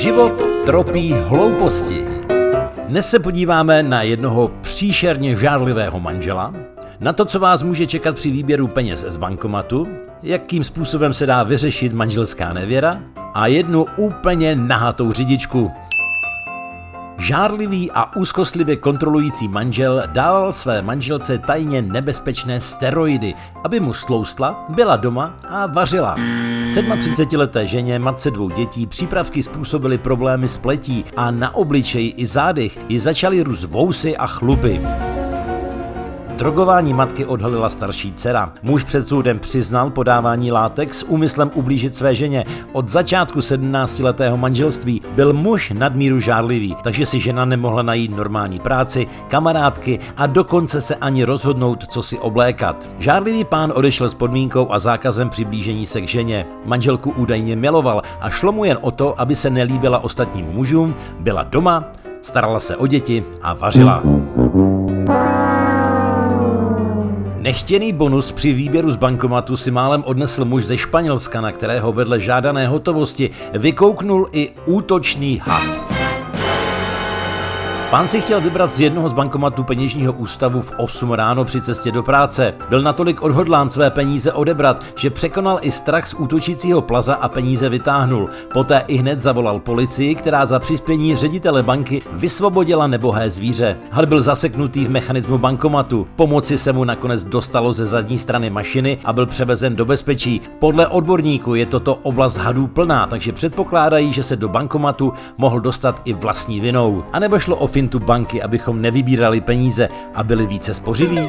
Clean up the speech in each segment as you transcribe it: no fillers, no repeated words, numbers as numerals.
Život tropí hlouposti. Dnes se podíváme na jednoho příšerně žárlivého manžela, na to, co vás může čekat při výběru peněz z bankomatu, jakým způsobem se dá vyřešit manželská nevěra a jednu úplně nahatou řidičku. Žárlivý a úzkostlivě kontrolující manžel dával své manželce tajně nebezpečné steroidy, aby mu stloustla, byla doma a vařila. 37leté ženě, matce 2 dětí, přípravky způsobily problémy s pletí a na obličeji i zádech ji začaly růst vousy a chlupy. Drogování matky odhalila starší dcera. Muž před soudem přiznal podávání látek s úmyslem ublížit své ženě. Od začátku 17letého manželství byl muž nadmíru žárlivý, takže si žena nemohla najít normální práci, kamarádky a dokonce se ani rozhodnout, co si oblékat. Žárlivý pán odešel s podmínkou a zákazem přiblížení se k ženě. Manželku údajně miloval a šlo mu jen o to, aby se nelíbila ostatním mužům, byla doma, starala se o děti a vařila. Nechtěný bonus při výběru z bankomatu si málem odnesl muž ze Španělska, na kterého vedle žádané hotovosti vykouknul i útočný had. Pán si chtěl vybrat z jednoho z bankomatů peněžního ústavu v 8 ráno při cestě do práce. Byl natolik odhodlán své peníze odebrat, že překonal i strach z útočícího plaza a peníze vytáhnul. Poté ihned zavolal policii, která za přispění ředitele banky vysvobodila nebohé zvíře. Had byl zaseknutý v mechanismu bankomatu. Pomoci se mu nakonec dostalo ze zadní strany mašiny a byl převezen do bezpečí. Podle odborníků je toto oblast hadů plná, takže předpokládají, že se do bankomatu mohl dostat i vlastní vinou. A nebo šlo o fintu banky, abychom nevybírali peníze a byli více spořiví?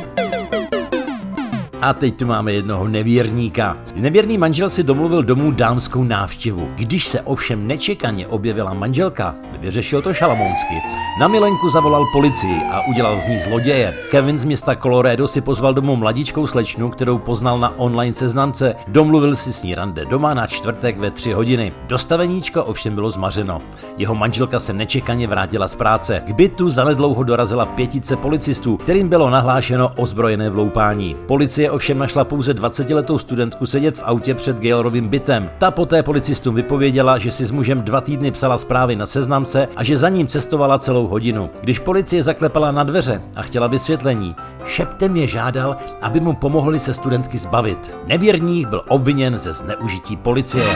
A teď tu máme jednoho nevěrníka. Nevěrný manžel si domluvil domů dámskou návštěvu. Když se ovšem nečekaně objevila manželka, vyřešil to šalamounsky. Na milenku zavolal policii a udělal z ní zloděje. Kevin z města Colorado si pozval domů mladičkou slečnu, kterou poznal na online seznamce. Domluvil si s ní rande doma na čtvrtek ve 3 hodiny. Dostaveníčko ovšem bylo zmařeno. Jeho manželka se nečekaně vrátila z práce. K bytu zanedlouho dorazila 5 policistů, kterým bylo nahlášeno ozbrojené vloupání. Policie ovšem našla pouze 20letou studentku sedět v autě před Gaylorovým bytem. Ta poté policistům vypověděla, že si s mužem 2 týdny psala zprávy na seznamce a že za ním cestovala celou hodinu. Když policie zaklepala na dveře a chtěla vysvětlení, šeptem je žádal, aby mu pomohli se studentky zbavit. Nevěrník byl obviněn ze zneužití policie.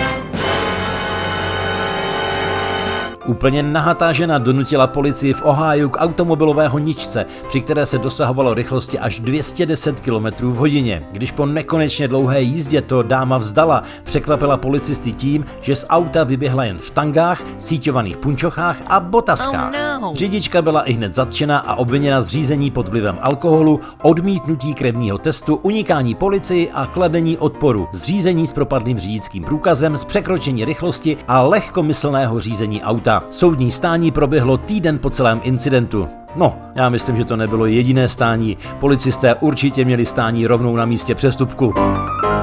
Úplně nahatá žena donutila policii v Ohiu k automobilové honičce, při které se dosahovalo rychlosti až 210 km v hodině. Když po nekonečně dlouhé jízdě to dáma vzdala, překvapila policisty tím, že z auta vyběhla jen v tangách, síťovaných punčochách a botaskách. Řidička byla ihned zatčena a obviněna z řízení pod vlivem alkoholu, odmítnutí krevního testu, unikání policii a kladení odporu, zřízení s propadlým řidičským průkazem, z překročení rychlosti a lehkomyslného řízení auta. Soudní stání proběhlo týden po celém incidentu. No, já myslím, že to nebylo jediné stání. Policisté určitě měli stání rovnou na místě přestupku.